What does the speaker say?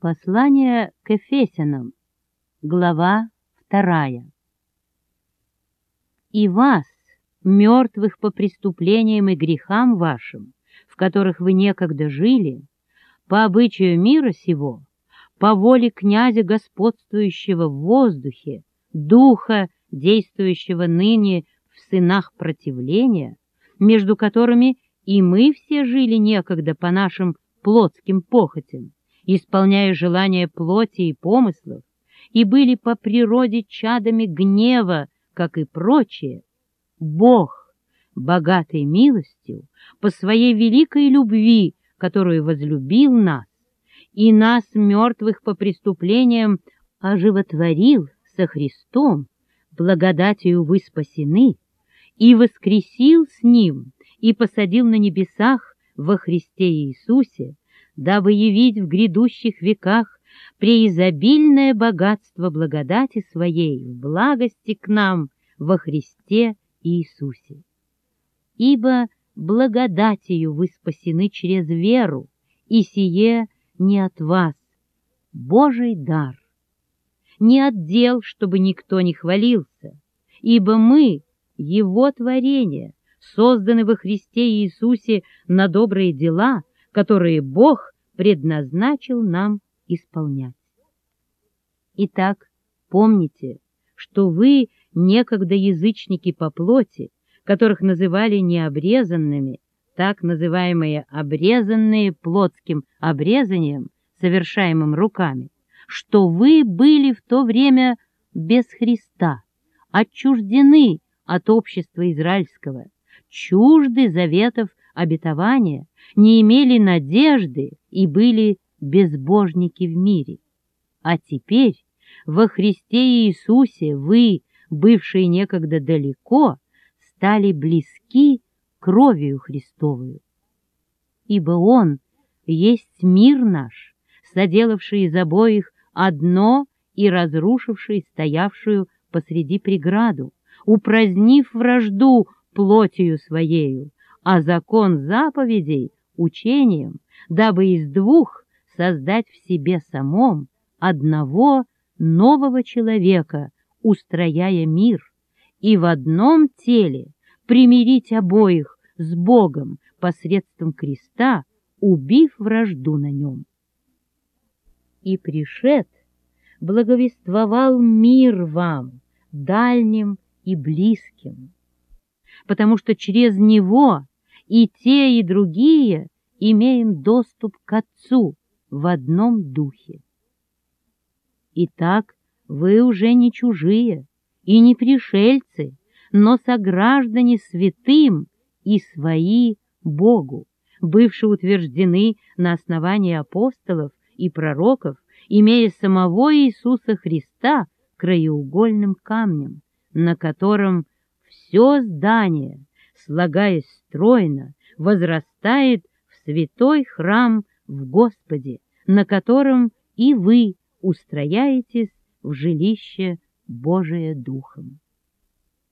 Послание к Ефесянам, глава 2. «И вас, мертвых по преступлениям и грехам вашим, в которых вы некогда жили, по обычаю мира сего, по воле князя, господствующего в воздухе, духа, действующего ныне в сынах противления, между которыми и мы все жили некогда по нашим плотским похотям, исполняя желания плоти и помыслов, и были по природе чадами гнева, как и прочие, Бог, богатой милостью, по своей великой любви, которую возлюбил нас, и нас, мертвых по преступлениям, оживотворил со Христом, благодатью вы спасены, и воскресил с Ним, и посадил на небесах во Христе Иисусе, дабы явить в грядущих веках преизобильное богатство благодати Своей в благости к нам во Христе Иисусе. Ибо благодатью вы спасены через веру, и сие не от вас, Божий дар, не от дел, чтобы никто не хвалился, ибо мы, Его творение, созданы во Христе Иисусе на добрые дела, которые Бог предназначил нам исполнять. Итак, помните, что вы некогда язычники по плоти, которых называли необрезанными, так называемые обрезанные плотским обрезанием, совершаемым руками, что вы были в то время без Христа, отчуждены от общества израильского, чужды заветов обетования, не имели надежды и были безбожники в мире. А теперь во Христе Иисусе вы, бывшие некогда далеко, стали близки кровью Христовую. Ибо Он есть мир наш, соделавший из обоих одно и разрушивший стоявшую посреди преграду, упразднив вражду плотью Своею, а закон заповедей учением, дабы из двух создать в себе самом одного нового человека, устрояя мир, и в одном теле примирить обоих с Богом посредством креста, убив вражду на нем. И пришед, благовествовал мир вам, дальним и близким, потому что через Него и те, и другие имеем доступ к Отцу в одном духе. Итак, вы уже не чужие и не пришельцы, но сограждане святым и свои Богу, бывшие утверждены на основании апостолов и пророков, имея самого Иисуса Христа краеугольным камнем, на котором все здание, слагаясь стройно, возрастает в святой храм в Господе, на котором и вы устрояетесь в жилище Божие Духом.